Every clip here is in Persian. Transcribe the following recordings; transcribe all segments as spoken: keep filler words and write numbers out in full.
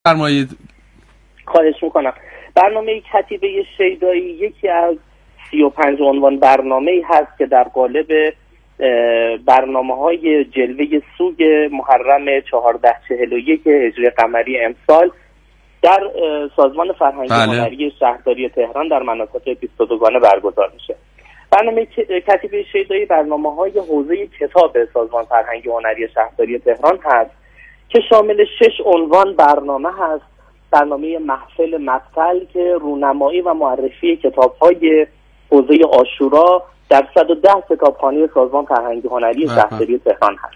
فرمایید. خواهش میکنم. برنامه کتیبه شیدایی یکی از سی و پنج عنوان برنامه‌ای هست که در قالب برنامه‌های جلوه سوگ محرم چهارده چهل و یک هجری قمری امسال در سازمان فرهنگی هنری شهرداری تهران در مناطق بیست و دو گانه برگزار میشه. برنامه کتیبه شیدایی برنامه‌های حوزه کتاب سازمان فرهنگی هنری شهرداری تهران هست که شامل شش عنوان برنامه هست. برنامه محفل مقتل که رونمایی و معرفی کتاب‌های حوزه عاشورا در صد و ده کتابخانه سازمان فرهنگی هنری شهرداری تهران هست.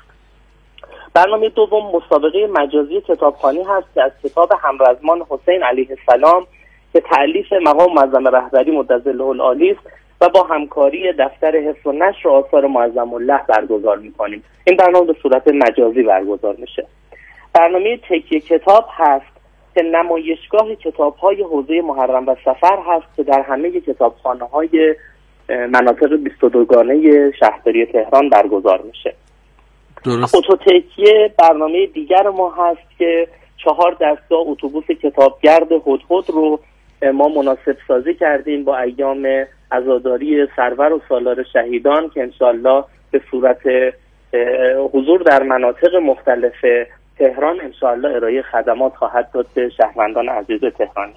برنامه دوم مسابقه مجازی کتابخوانی هست که از کتاب همرزمان حسین علیه السلام که تألیف مقام معظم رهبری مدظله العالی است و با همکاری دفتر حفظ و نشر آثار معظم الله برگزار می‌کنیم. این برنامه به صورت مجازی برگزار میشه. برنامه تکیه کتاب هست که نمایشگاه کتاب‌های حوزه محرم و سفر هست که در همه کتابخانه‌های مناطق بیست و دو گانه شهرداری تهران برگزار میشه. درست. اتوتکیه برنامه دیگر ما هست که چهار دسته اتوبوس کتابگرد هدهد رو ما مناسب سازی کردیم با ایام عزاداری سرور و سالار شهیدان که انشالله به صورت حضور در مناطق مختلف تهران انشاءالله ارائه خدمات خواهد داد به شهروندان عزیز تهرانی.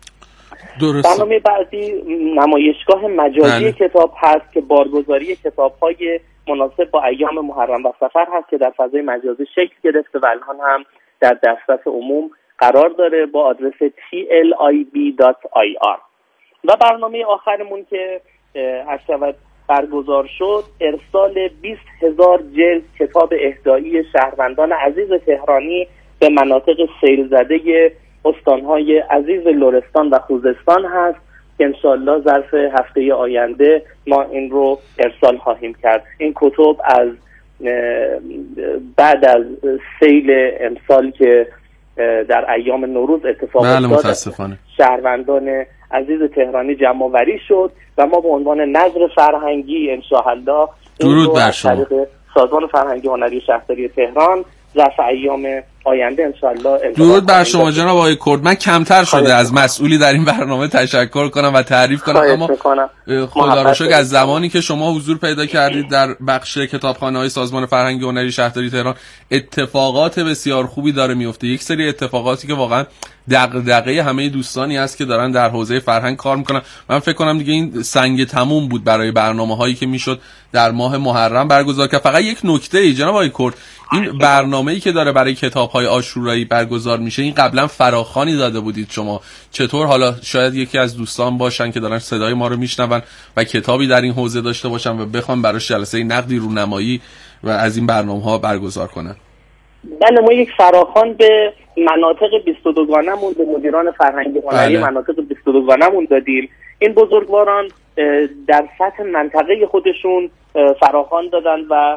درست. برنامه بعدی نمایشگاه مجازی بله. کتاب هست که بارگذاری کتاب‌های مناسب با ایام محرم و سفر هست که در فضای مجازی شکل گرفته و الان هم در دسترس عموم قرار داره با آدرس تی ال آی بی دات آی آر. و برنامه آخرمون که عرض برگزار شد ارسال بیست هزار جلد کتاب اهدایی شهروندان عزیز تهرانی به مناطق سیل زده استانهای عزیز لرستان و خوزستان هست که انشالله ظرف هفته آینده ما این رو ارسال خواهیم کرد. این کتب از بعد از سیل امسال که در ایام نوروز اتفاق افتاد شهروندان عزیز تهرانی جمع آوری شد و ما به عنوان نظر فرهنگی انشاءالله درود بر شما سازمان فرهنگی هنری شهرداری تهران ظرف ایام آینده انشاءالله درود بر شما جناب آقای کرد. من کمتر شده از مسئولی در این برنامه تشکر کنم و تعریف کنم، اما خدا رو شکر از زمانی که شما حضور پیدا کردید در بخش کتابخانه‌های سازمان فرهنگی هنری شهرداری تهران اتفاقات بسیار خوبی داره میفته. یک سری اتفاقاتی که واقعا دغدغه همه دوستانی است که دارن در حوزه فرهنگ کار میکنن. من فکر کنم دیگه این سنگ تموم بود برای برنامه‌هایی که میشد در ماه محرم برگزار کرد. فقط یک نکته ای جناب آقای کرد، این برنامه‌ای که داره برای کتاب‌های عاشورایی برگزار میشه این قبلا فراخوانی داده بودید شما، چطور حالا شاید یکی از دوستان باشن که دارن صدای ما رو میشنون و کتابی در این حوزه داشته باشن و بخوام براش جلسه نقدی رونمایی و از این برنامه‌ها برگزار کنن؟ بله، ما یک فراخوان به مناطق بیست و دو گانه‌مون به مدیران فرهنگی هنری مناطق بیست و دو گانه‌مون دادیم. این بزرگواران در سطح منطقه خودشون فراخوان دادن و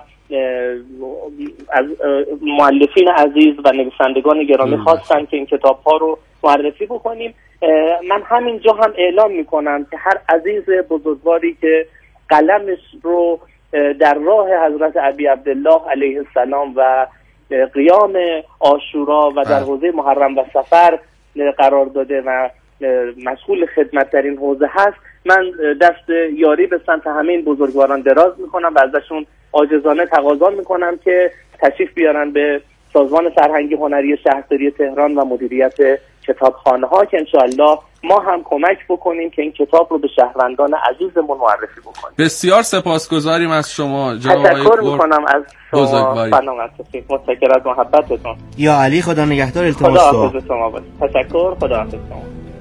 از مؤلفین عزیز و نویسندگان گرامی خواستن که این کتاب‌ها رو معرفی بکنیم. من همینجا هم اعلام میکنم که هر عزیز بزرگواری که قلمش رو در راه حضرت ابی عبدالله علیه السلام و قیام عاشورا و در حوزه محرم و سفر قرار داده و مشغول خدمت در این حوزه هست، من دست یاری به سمت همه این بزرگواران دراز میکنم و ازشون عاجزانه تقاضا میکنم که تشریف بیارن به سازمان فرهنگی هنری شهرداری تهران و مدیریت کتابخانه ها که انشاءالله ما هم کمک بکنیم که این کتاب رو به شهروندان عزیزمون معرفی بکنیم. بسیار سپاسگزاریم از شما جناب آقای تشکر میکنم از شما فناوری. متشکرم از محبتتون. یا علی خدا نگهدار. التماس خدا حافظ شما باشه. تشکر. خدا حافظ شما.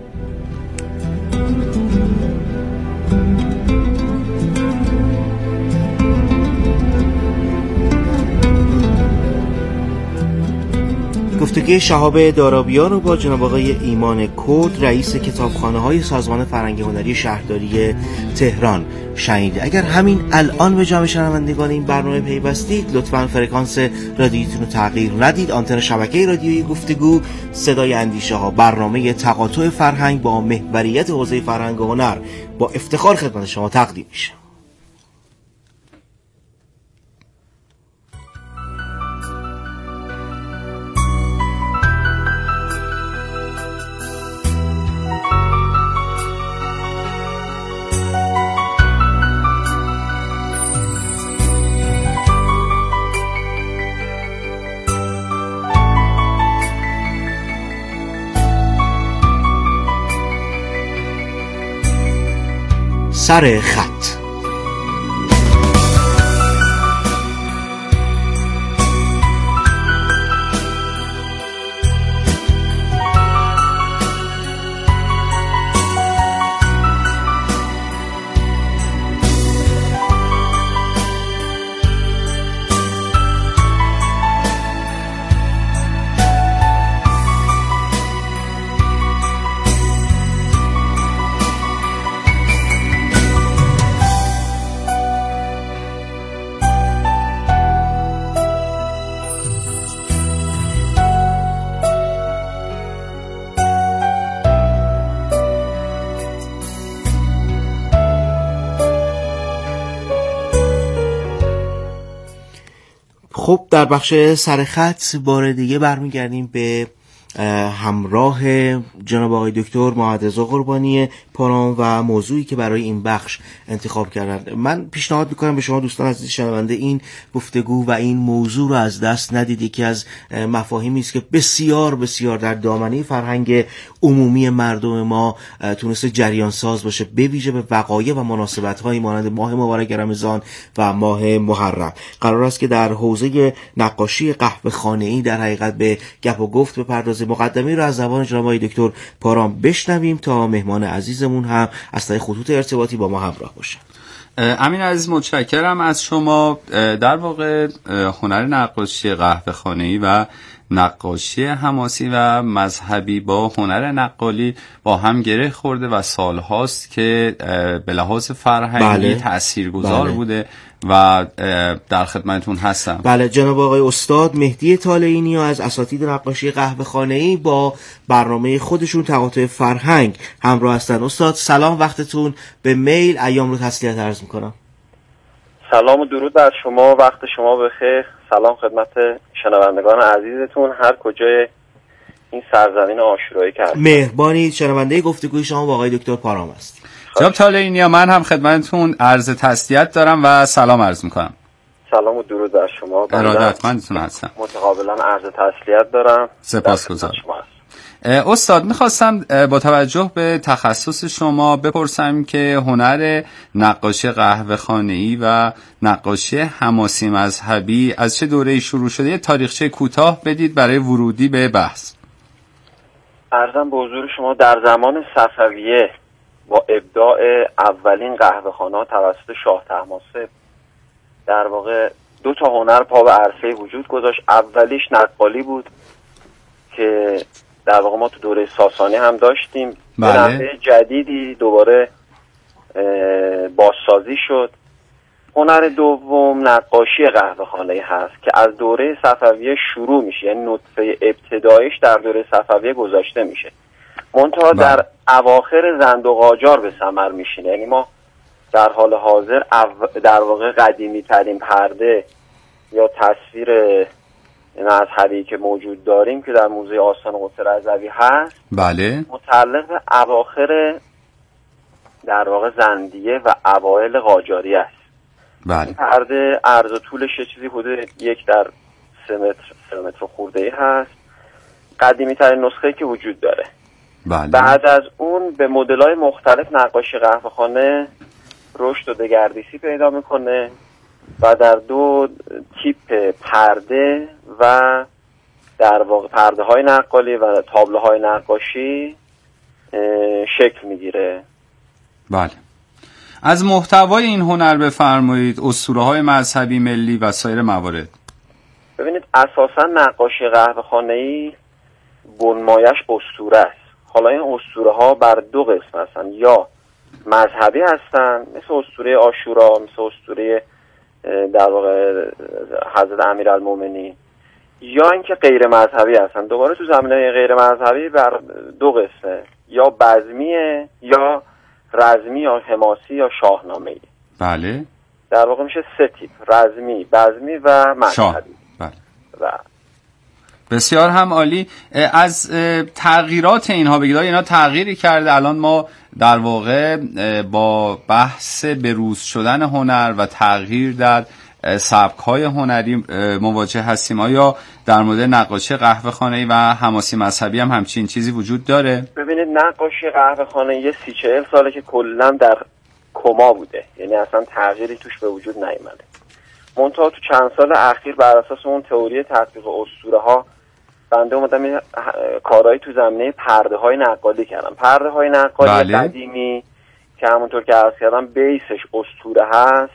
گفتگوی شهاب دارابیان رو با جناب آقای ایمان کرد رئیس کتابخانه‌های سازمان فرهنگی هنری شهرداری تهران شنیدید. اگر همین الان به جمع شنوندگان این برنامه پیوستید لطفاً فرکانس رادیویتون رو تغییر ندید. آنتن شبکه رادیویی گفتگو صدای اندیشه ها، برنامه تقاطع فرهنگ با محوریت حوزه فرهنگ و هنر با افتخار خدمت شما تقدیم میشه. سر خط. خب در بخش سرخط بار دیگه برمیگردیم به همراه جناب آقای دکتر محمدرضا قربانی پارام و موضوعی که برای این بخش انتخاب کردن. من پیشنهاد میکنم به شما دوستان عزیز شنونده این گفتگو و این موضوع رو از دست ندید. یکی از مفاهیمی است که بسیار بسیار در دامنه فرهنگ عمومی مردم ما تونسته جریان ساز باشه، به ویژه به وقایع و مناسبت‌های مانند ماه مبارک رمضان و ماه محرم. قرار است که در حوزه نقاشی قهوه خانه‌ای در حقیقت به گپ و گفت بپردازیم. مقدمه رو از زبان جناب آقای دکتر پارام بشنویم تا مهمان عزیزمون هم از طریق خطوط ارتباطی با ما همراه باشه. امین عزیز متشکرم از شما. در واقع هنر نقاشی قهوه خانه‌ای و نقاشی حماسی و مذهبی با هنر نقالی با هم گره خورده و سالهاست که به لحاظ فرهنگی بله. تاثیرگذار بله. بوده و در خدمتتون هستم. بله جناب آقای استاد مهدی طالعینی از اساتید نقاشی قهوه خانه‌ای با برنامه خودشون تقاطع فرهنگ همراه هستن. استاد سلام، وقتتون به میل ایام رو تسلیت عرض میکنم. سلام و درود بر شما، وقت شما بخیر. سلام خدمت شنوندگان عزیزتون هر کجای این سرزمین عاشورایی که هستید. مهربانی. شنونده گفتگوی شما با آقای دکتر پارام است. جناب طالعینی، من هم خدمتتون عرض تسلیت دارم و سلام عرض میکنم. سلام و درود بر شما. ارادتمندتون هستم. متقابلا عرض تسلیت دارم. سپاسگزارم. استاد میخواستم با توجه به تخصص شما بپرسم که هنر نقاشی قهوه خانه‌ای و نقاشی حماسی مذهبی از چه دوره‌ای شروع شده؟ یه تاریخچه کوتاه بدید برای ورودی به بحث. عرضم به حضور شما در زمان صفویه با ابداع اولین قهوه خانه‌ها توسط شاه طهماسب در واقع دو تا هنر پا به عرصه وجود گذاشت. اولیش نقالی بود که در واقع ما تو دوره ساسانی هم داشتیم. بله. به نحوه جدیدی دوباره بازسازی شد. هنر دوم نقاشی قهوه خانه‌ای هست که از دوره صفویه شروع میشه، یعنی نطفه ابتدایش در دوره صفویه گذاشته میشه، منتها در اواخر زند و قاجار به ثمر میشینه. یعنی ما در حال حاضر در واقع قدیمی ترین پرده یا تصویر مذهبی که موجود داریم که در موزه آستان قدس رضوی هست بله متعلق به اواخر در واقع زندیه و اوایل قاجاری است. بله. پرده عرض و طولش چیزی حدود یک در سه متر سه متر خورده‌ای هست. قدیمی ترین نسخه که وجود داره. بله. بعد از اون به مدل‌های مختلف نقاشی قهوه خانه رشد و دگردیسی پیدا میکنه و در دو تیپ پرده و در واقع پرده های نقالی و تابلوهای نقاشی شکل میگیره. بله. از محتوای این هنر بفرمایید، اسطوره های مذهبی، ملی و سایر موارد. ببینید اساسا نقاشی قهوه خانه‌ای بنمایش اسطوره است. حالا این اسطوره ها بر دو قسم هستن، یا مذهبی هستن مثل اسطوره عاشورا، مثل اسطوره در واقع حضرت امیرالمومنین، یا اینکه غیر مذهبی هستن. دوباره تو زمینه غیر مذهبی بر دو قسمه، یا بزمیه یا رزمی یا حماسی یا شاهنامه‌ای. بله. در واقع میشه سه تیپ: رزمی، بزمی و مذهبی. بله. و بسیار هم عالی. از تغییرات اینها بگید، اینا تغییری کرده؟ الان ما در واقع با بحث بروز شدن هنر و تغییر در سبک‌های هنری مواجه هستیم. آیا در مورد نقاشی قهوه خانه‌ای و حماسی مذهبی هم همچین چیزی وجود داره؟ ببینید نقاشی قهوه خانه‌ای یه سی چهل ساله که کلا در کما بوده، یعنی اصلا تغییری توش به وجود نیامده. منتها تو چند سال اخیر بر اساس اون تئوری تطبیق اسطوره ها بنده اومدم کارهایی تو زمینه پرده های نقالی کردم. پرده های نقالی بله. قدیمی که همونطور که عرض کردم بیسش اسطوره هست،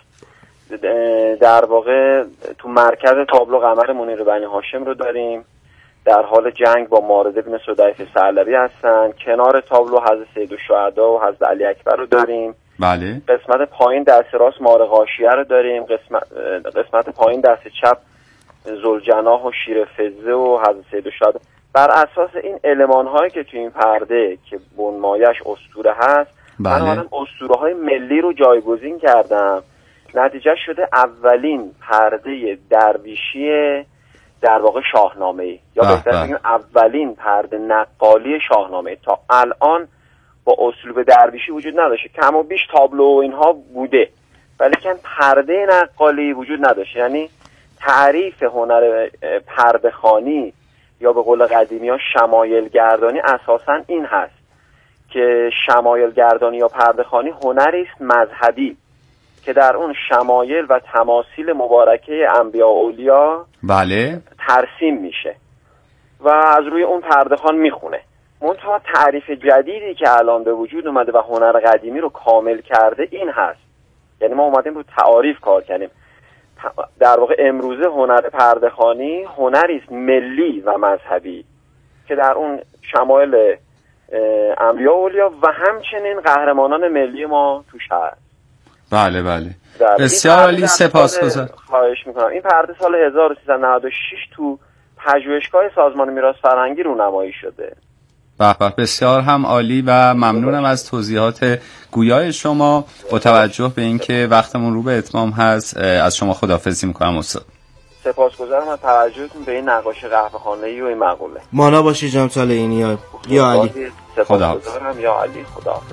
در واقع تو مرکز تابلو قمر منیر بنی هاشم رو داریم، در حال جنگ با مارد بن صدیف ثعلبی هستن. کنار تابلو حضرت سید الشهدا و حضرت علی اکبر رو داریم. بله. قسمت پایین دست راست مار غاشیه رو داریم. قسمت قسمت پایین دست چپ ذوالجناح و شیر فزه و حضرت سید الشهدا. بر اساس این المان هایی که تو این پرده که بنمایش اسطوره هست، بله. من اسطوره های ملی رو جایگزین کردم. نتیجه شده اولین پرده درویشی در واقع شاهنامه‌ای، یا بهتر بگیم اولین پرده نقالی شاهنامه. تا الان با اسلوب درویشی وجود نداشته، کم و بیش تابلو و اینها بوده، ولی که پرده نقالی وجود نداشته. یعنی تعریف هنر پرده خوانی یا به قول قدیمی ها شمایل گردانی اساساً این هست که شمایل گردانی یا پرده خوانی هنری است مذهبی که در اون شمایل و تماثیل مبارکه انبیا و اولیا بله ترسیم میشه و از روی اون پرده خوان میخونه. منتها تعریف جدیدی که الان به وجود اومده و هنر قدیمی رو کامل کرده این هست. یعنی ما اومدیم رو تعاریف کار کردیم. در واقع امروزه هنر پرده خوانی هنری است ملی و مذهبی که در اون شمایل انبیا و اولیا و همچنین قهرمانان ملی ما توش هست. بله بله بسیار عالی، سپاسگزارم. خواهش میکنم. این پرده سال هزار و سیصد و نود و شش تو پژوهشگاه سازمان میراث فرهنگی رونمایی شده. به به بسیار هم عالی و ممنونم از توضیحات گویای شما. با توجه به اینکه وقتمون رو به اتمام هست از شما خداحافظی میکنم استاد. سپاسگزارم از توجهتون به این نقاشی قهوه‌خانه‌ای و این مقوله. مانا باشی جناب طالعینی. یا علی. سپاسگزارم یا علی. خداحافظ.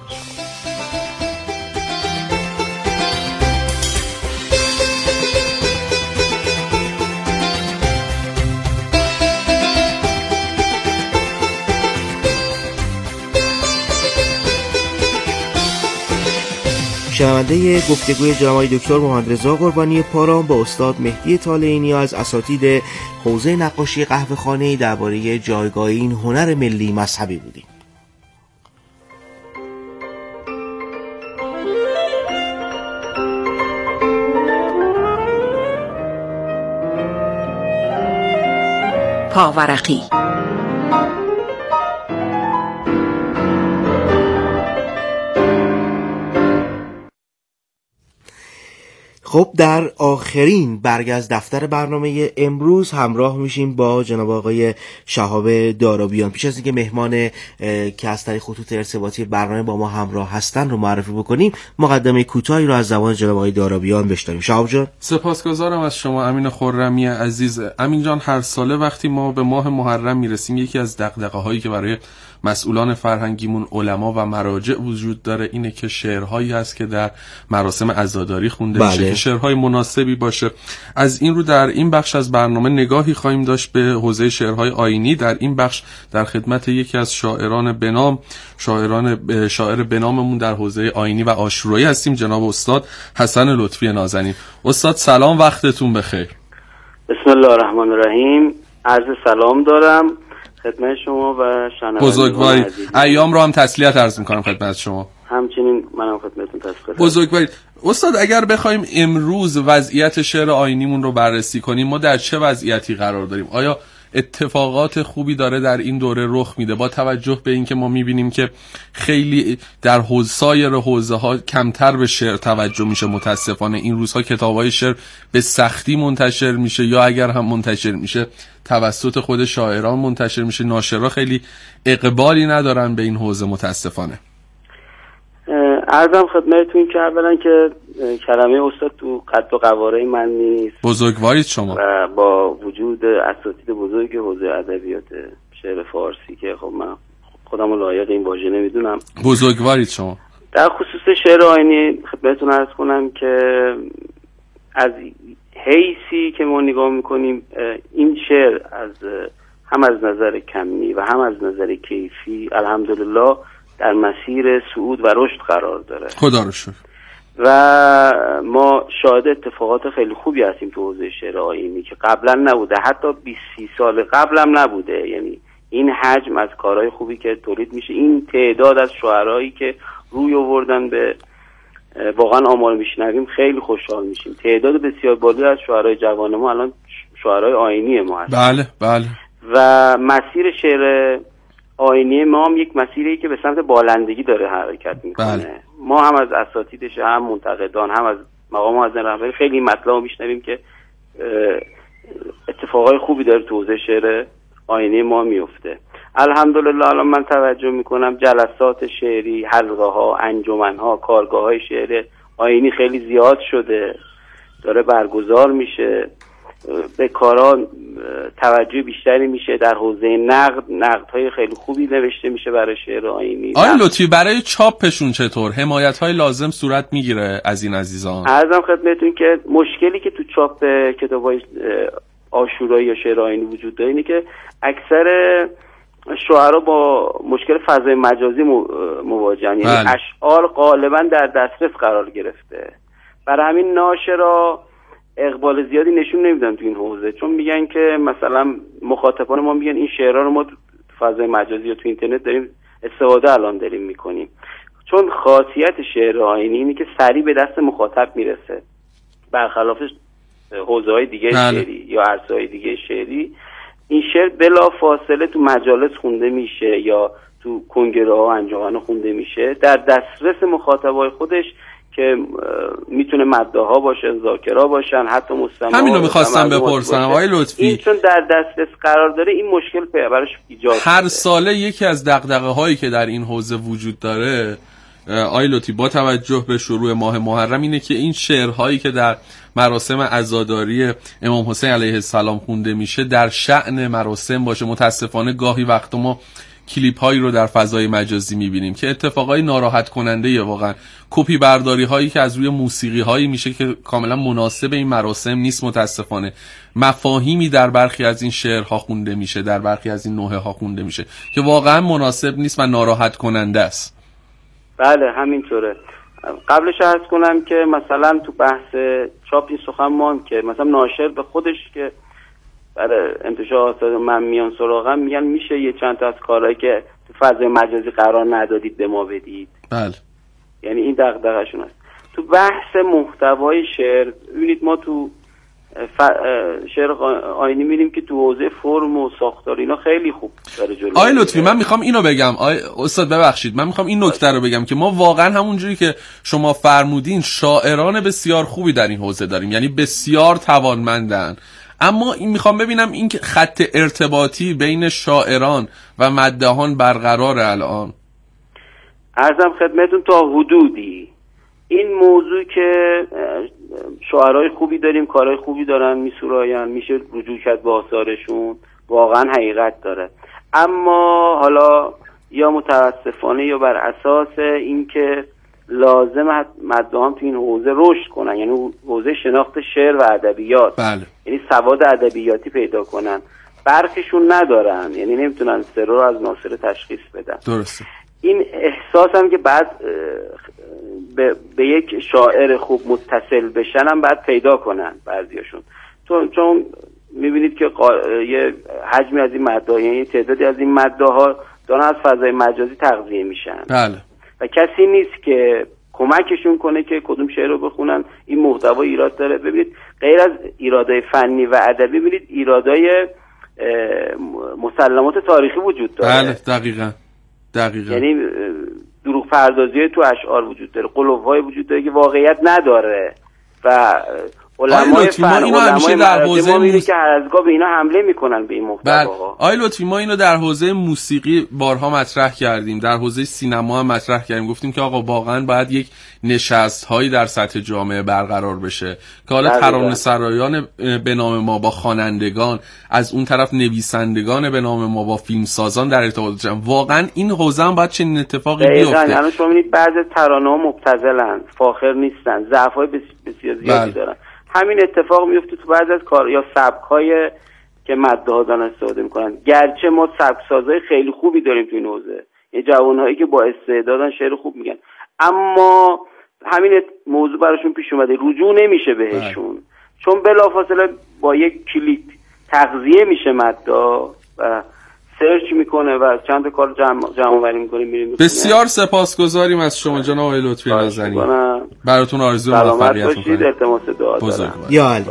شنونده گفتگوی جناب دکتر محمد رضا قربانی پارام با استاد مهدی طالعینی از اساتید حوزه نقاشی قهوه‌خانه‌ای درباره جایگاه این هنر ملی مذهبی بودیم. پاورقی خب در آخرین برگ از دفتر برنامه امروز همراه میشیم با جناب آقای شهاب دارابیان. پیش از اینکه مهمان که از طریق خطوط ارتباطی برنامه با ما همراه هستن رو معرفی بکنیم، مقدمه کوتاهی رو از زبان جناب آقای دارابیان بشنویم. شهاب جان. سپاسگزارم از شما امین خرمی عزیز. امین جان، هر ساله وقتی ما به ماه محرم میرسیم یکی از دغدغه هایی که برای مسئولان فرهنگیمون، علما و مراجع وجود داره اینه که شعرهایی هست که در مراسم عزاداری خونده بله. میشه که شعرهای مناسبی باشه. از این رو در این بخش از برنامه نگاهی خواهیم داشت به حوزه شعرهای آیینی. در این بخش در خدمت یکی از شاعران بنام شاعران شاعر بناممون در حوزه آیینی و عاشورایی هستیم، جناب استاد حسن لطفی نازنین. استاد سلام، وقتتون بخیر. بسم الله الرحمن الرحیم. عرض سلام دارم خدمت شما و شنوندگان بزرگوارید. ایام رو هم تسلیت عرض میکنم خدمت شما. همچنین منم خدمتتون تسلیت. بزرگوارید. استاد اگر بخوایم امروز وضعیت شعر آیینیمون رو بررسی کنیم، ما در چه وضعیتی قرار داریم؟ آیا اتفاقات خوبی داره در این دوره رخ میده با توجه به اینکه ما میبینیم که خیلی در حوزه سایر حوزه ها کمتر به شعر توجه میشه؟ متاسفانه این روزها کتاب‌های شعر به سختی منتشر میشه یا اگر هم منتشر میشه توسط خود شاعران منتشر میشه. ناشرا خیلی اقبالی ندارن به این حوزه متاسفانه. عرضم خدمتتون که اولا که کلمه استاد تو قد و قواره من نیست. بزرگوارید شما. و با وجود اساتید بزرگ حوزه ادبیات شعر فارسی که خب من خودم رو لایق این واژه نمیدونم. بزرگوارید شما. در خصوص شعر آیینی خدمتتون عرض کنم که از حیثی که ما نگاه میکنیم این شعر از هم از نظر کمی و هم از نظر کیفی الحمدلله در مسیر صعود و رشد قرار داره. خدا رو شکر. و ما شاهد اتفاقات خیلی خوبی هستیم تو حوزه شعر آیینی که قبلا نبوده، حتی بیست سی سال قبلم نبوده. یعنی این حجم از کارهای خوبی که تولید میشه، این تعداد از شعرایی که روی آوردن به واقعا آمار میشنویم خیلی خوشحال میشیم. تعداد بسیار بالایی از شعرهای جوان ما الان شعرهای آیینی ما هست. بله بله. و مسیر شعر آیینی ما هم یک مسیری که به سمت بالندگی داره حرکت میکنه. بله. ما هم از اساتیدش، هم منتقدان، هم از مقام معظم رهبری خیلی مطلب رو میشنویم که اتفاقای خوبی داره تو حوزه شعر آیینی ما میفته. الحمدلله الان من توجه میکنم جلسات شعری، حلقه ها، انجمن ها، کارگاه های شعر آیینی خیلی زیاد شده، داره برگزار میشه، به کارا توجه بیشتری میشه. در حوزه نقد، نقدهای خیلی خوبی نوشته میشه برای شعر آیینی. آیا لطفی برای چاپشون چطور حمایت های لازم صورت میگیره از این عزیزان؟ عرضم خدمتتون که مشکلی که تو چاپ کتابای عاشورایی یا شعر آیینی وجود داره اینه که اکثر شعرا با مشکل فضای مجازی مواجهن. یعنی اشعار غالبا در دسترس قرار گرفته، برای همین ناشرا اقبال زیادی نشون نمیدن تو این حوزه، چون میگن که مثلا مخاطبان ما میگن این شعرها رو ما تو فضای مجازی یا تو اینترنت داریم استفاده الان داریم میکنیم. چون خاصیت شعر آیینی اینه که سریع به دست مخاطب میرسه، برخلاف حوزه‌های دیگه شعری یا عرصه‌های دیگه شعری. این شعر بلا فاصله تو مجالس خونده میشه یا تو کنگره ها و انجمن‌ها خونده میشه، در دسترس مخاطبای خودش که میتونه مداحا باشه، ذاکرا باشن، حتی مستمعا. همین رو میخواستم بپرسم آقای لطفی. این چون در دسترس قرار داره این مشکل براش ایجاد هر شده. ساله یکی از دغدغه هایی که در این حوزه وجود داره آقای لطفی با توجه به شروع ماه محرم اینه که این شعرهایی که در مراسم عزاداری امام حسین علیه السلام خونده میشه در شأن مراسم باشه. متاسفانه گاهی وقت ما کلیپ هایی رو در فضای مجازی میبینیم که اتفاقای ناراحت کننده یه واقعا. کپی برداری هایی که از روی موسیقی هایی میشه که کاملا مناسب این مراسم نیست. متاسفانه مفاهیمی در برخی از این شعرها خونده میشه، در برخی از این نوحه ها خونده میشه که واقعا مناسب نیست و ناراحت کننده است. بله همینطوره. قبلش عرض کنم که مثلا تو بحث چاپ این سخن ما که مثلا ناشر به خودش که برای انتشار آثار من میان سراغم میگن میشه یه چند تا از کارهایی که تو فضای مجازی قرار ندادید به ما بدید. بله. یعنی این دغدغه‌شون است. تو بحث محتوای شعر ببینید ما تو ف... شعر آیینی می‌بینیم که تو حوزه فرم و ساختار اینا خیلی خوب داره جلو. آقای لطفی من میخوام اینو بگم، آقای استاد ببخشید، من میخوام این نکته رو بگم که ما واقعا همونجوری که شما فرمودین شاعران بسیار خوبی در این حوزه داریم، یعنی بسیار توانمندن، اما این میخوام ببینم این که خط ارتباطی بین شاعران و مداحان برقراره الان. عرضم خدمتون تا حدودی این موضوع که شاعرای خوبی داریم، کارهای خوبی دارن میسراین، میشه رجوع کرد به آثارشون، واقعا حقیقت داره. اما حالا یا متاسفانه یا بر اساس اینکه لازم مداحان تو این حوزه رشد کنن، یعنی حوزه شناخت شعر و ادبیات، بله. یعنی سواد ادبیاتی پیدا کنن، برخیشون ندارن، یعنی نمیتونن سر رو از ناصر تشخیص بدن. درسته. این احساس هم که بعد به, به یک شاعر خوب متصل بشن هم بعد پیدا کنن بعضیاشون، چون چون میبینید که قا... یه حجمی از این مداح، یعنی تعدادی از این مداح‌ها دارن از فضای مجازی تغذیه میشن. بله. و کسی نیست که کمکشون کنه که کدوم شعر رو بخونن، این محتوا ایراد داره. ببینید غیر از ایرادای فنی و ادبی ببینید ایرادای مسلمات تاریخی وجود داره. بله دقیقاً دقیقاً. یعنی دروغ پردازی تو اشعار وجود داره، قلوهای وجود داره که واقعیت نداره و علمای فن، علمای مراتب ما می‌بینید که هر از گاه به اینا حمله میکنن به این محتواها. آقای لطفی ما اینو در حوزه موسیقی بارها مطرح کردیم، در حوزه سینما هم مطرح کردیم، گفتیم که آقا واقعا باید یک نشست هایی در سطح جامعه برقرار بشه که حالا ترانه‌سرایان به نام ما با خوانندگان، از اون طرف نویسندگان به نام ما با فیلمسازان در ارتباط باشن. واقعا این حوزه هم باید چنین اتفاقی بیفته. یعنی شما می‌بینید بعضی ترانه‌ها مبتذلن، فاخر نیستن، ضعف‌های بسیار زیادی دارن. همین اتفاق میفته تو بعضی از کار یا سبک‌های که مداح‌ها دارن استفاده میکنن. گرچه ما سبک‌سازهای خیلی خوبی داریم تو این حوزه، یه جوان‌هایی که با استعدادن شعر خوب میگن، اما همین موضوع براشون پیش اومده، رجوع نمیشه بهشون چون بلافاصله با یک کلیک تغذیه میشه مددا و سرچ میکنه و چند تا کار جمع جمع آوری میکنه میریم. بسیار سپاسگزاریم از شما جناب آقای لطفی نازنین. براتون آرزوی موفقیت میکنم. التماس دعا دارم. یا علی.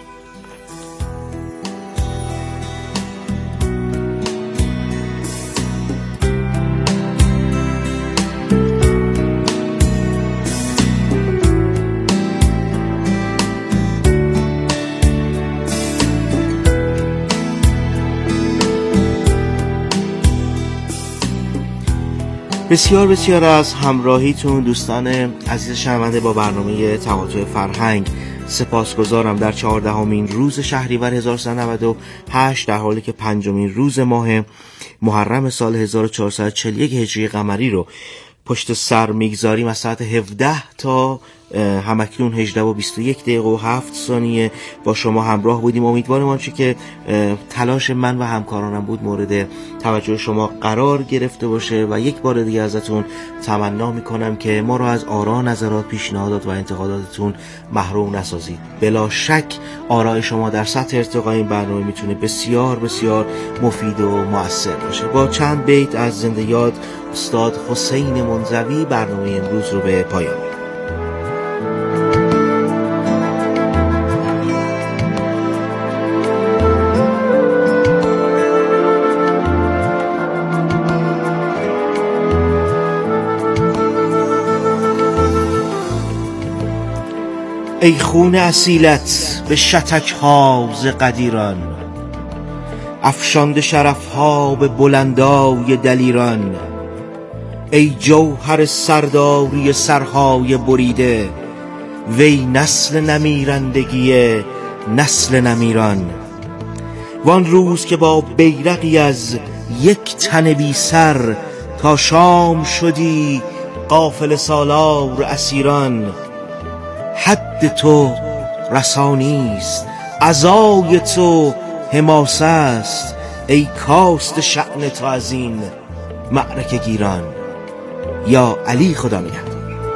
بسیار بسیار از همراهیتون دوستان عزیز شنونده با برنامه تقاطع فرهنگ سپاسگزارم. در چهاردهمین روز شهریور هزار و سیصد و نود و هشت در حالی که پنجمین روز ماه محرم سال هزار و چهارصد و چهل و یک هجری قمری رو پشت سر میگذاریم، از ساعت هفده تا همکنون هجده و بیست و یک دقیقه و هفت ثانیه با شما همراه بودیم. امیدوارم آنچه که تلاش من و همکارانم بود مورد توجه شما قرار گرفته باشه و یک بار دیگه ازتون تمنا میکنم که ما رو از آرا، نظرات، پیشنهادات و انتقاداتتون محروم نسازید. بلا شک آراء شما در سطح ارتقای این برنامه میتونه بسیار بسیار مفید و مؤثر باشه. با چند بیت از زنده یاد استاد حسین منزوی برنامه امروز رو به پایان می‌رسونم. ای خون اصیلت به شتک ها ز قدیران، افشانده شرف ها به بلندای دلیران. ای جوهر سرداری سرهای بریده، وی نسل نمیرندگی نسل نمیران. وان روز که با بیرقی از یک تن بی سر، تا شام شدی قافله سالار اسیران. حد تو رسانیست، عزای تو حماسه است، ای کاست شأن تو از این معرکه گیران. یا علی، خدا نگهدار.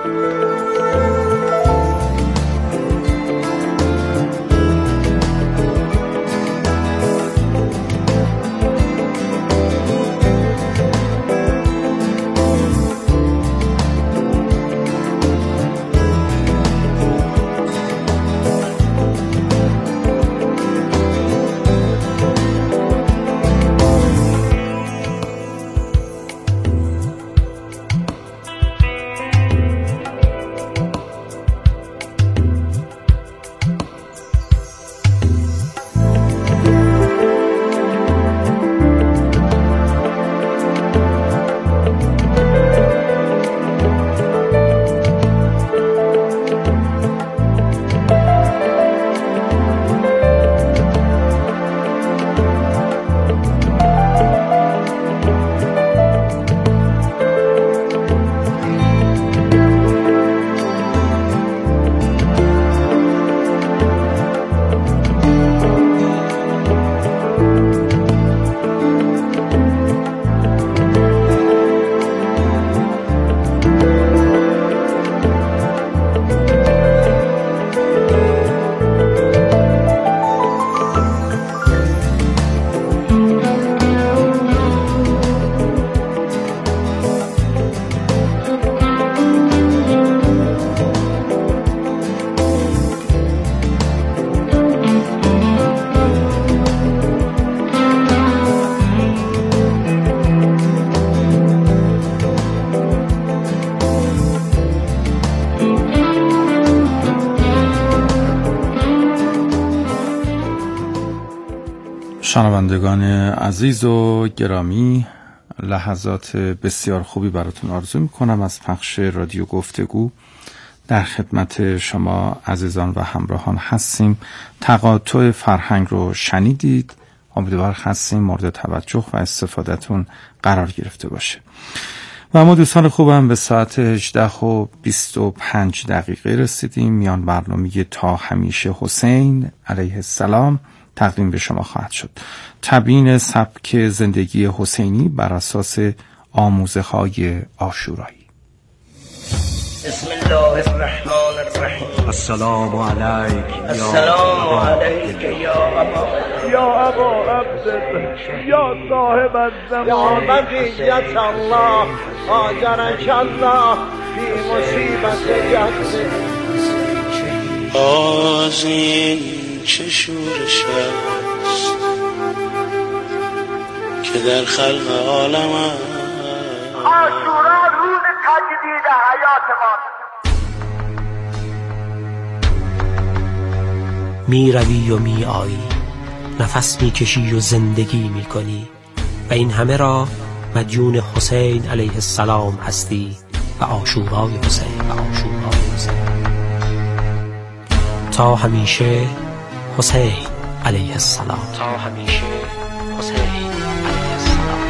شنوندگان عزیز و گرامی، لحظات بسیار خوبی براتون آرزو میکنم از پخش رادیو گفتگو. در خدمت شما عزیزان و همراهان هستیم. تقاطع فرهنگ رو شنیدید. امیدوار هستیم مورد توجه و استفادهتون قرار گرفته باشه. و ما دوستان خوبم به ساعت هجده و بیست و پنج دقیقه رسیدیم. میان برنامه تا همیشه حسین علیه السلام تقدیم به شما خواهد شد. تبیین سبک زندگی حسینی بر اساس آموزه‌های عاشورایی. بسم الله الرحمن الرحیم. السلام علیک السلام علیک یا ابا یا ابا عبدالله یا صاحب الزمان یا بقیت الله آجرک الله فی مصیبت جهد. باز این چه شورش است که در خلق عالم است. عاشورا روز تجدید حیات ما. می روی و می آیی، نفس می کشی و زندگی می کنی و این همه را مدیون حسین علیه السلام هستی و عاشورای حسین و عاشورای حسین. تا همیشه حسین علیه السلام. تا همیشه حسین علیه السلام.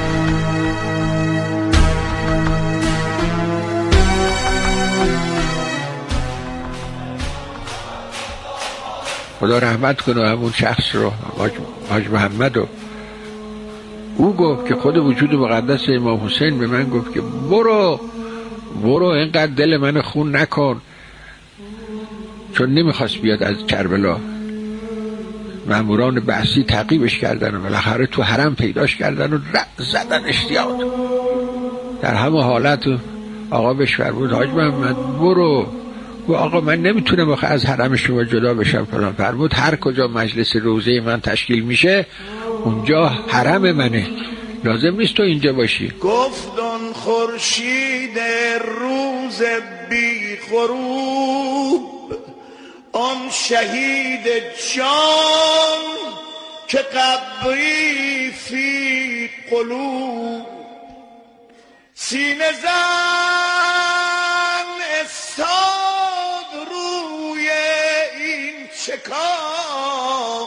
خدا رحمت کنه همون شخص رو، حاج محمد رو. او گفت که خود وجود مقدس امام حسین به من گفت که برو برو اینقدر دل من خون نکن، چون نمیخواست بیاد از کربلا. ماموران بعثی تعقیبش کردن و بالاخره تو حرم پیداش کردن و زدن اشتیاق. در همه حالت آقا بهش فرمود حاج محمد برو. و آقا من نمیتونم آخه از حرم شما جدا بشم فلان. فرمود هر کجا مجلس روزه من تشکیل میشه اونجا حرم منه، لازم نیست تو اینجا باشی. گفتن خورشید روز بی غروب آن شهید جان که قبری فی قلوب. سینه زن استاد روی این چکات،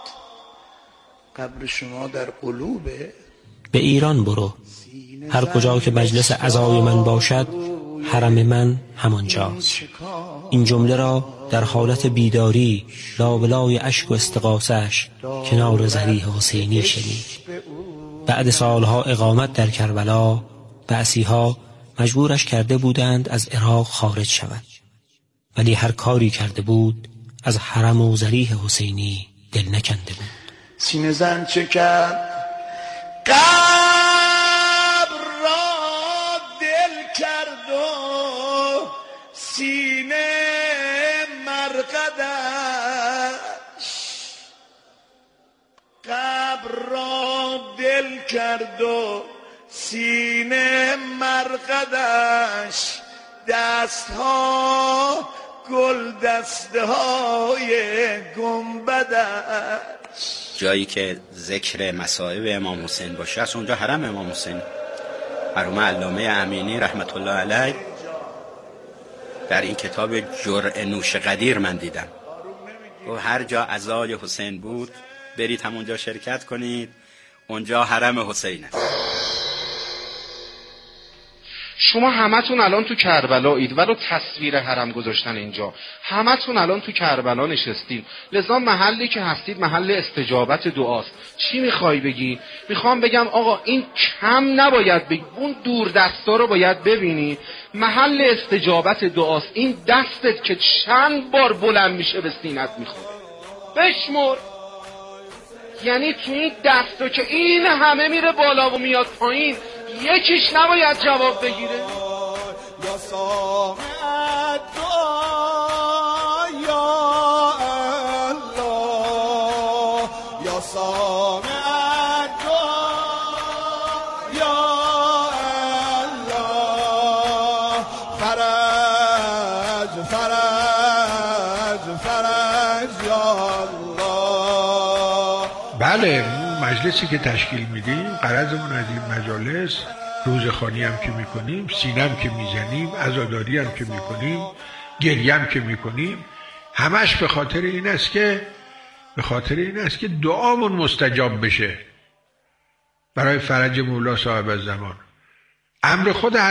قبر شما در قلوبه. به ایران برو، هر کجا که مجلس عزای من باشد حرم من همانجاست. این جمله را در حالت بیداری لابلای اشک و استغاثه‌اش کنار ضریح حسینی شنید. بعد سالها اقامت در کربلا بعثی‌ها مجبورش کرده بودند از عراق خارج شود، ولی هر کاری کرده بود از حرم و ضریح حسینی دل نکنده بود. سینه زن چه کرد؟ قبر را دل کرد و سینه مرقدش. قبر را دل کرد و سینه مرقدش. دستها گل دسته های گنبدش. جایی که ذکر مصائب امام حسین باشه از اونجا حرم امام حسین. مرحوم علامه امینی رحمت الله علیه در این کتاب جرع نوش قدیر من دیدم و هر جا عزای حسین بود برید همونجا شرکت کنید، اونجا حرم حسین است. شما همتون الان تو کربلایید ولو تصویر حرم گذاشتن اینجا، همتون الان تو کربلا نشستید، لذا محلی که هستید محل استجابت دعاست. چی میخوای بگی؟ میخوام بگم آقا این کم نباید بگی، اون دور دستا رو باید ببینی، محل استجابت دعاست. این دستت که چند بار بلند میشه به سینت میخوره، بشمر. یعنی تو این دستا که این همه میره بالا و میاد پایین یکیش نباید جواب بگیره. یا سامع دعا یا الله، یا سامع دعا یا الله. فرج فرج فرج یا الله. بله، مجلسی که تشکیل میدیم غرضمون از این مجالس روزخوانی هم که میکنیم، سینم که میزنیم، عزاداری هم که میکنیم، گریه هم که میکنیم، همش به خاطر این است که به خاطر این است که دعامون مستجاب بشه برای فرج مولا صاحب الزمان. امر خود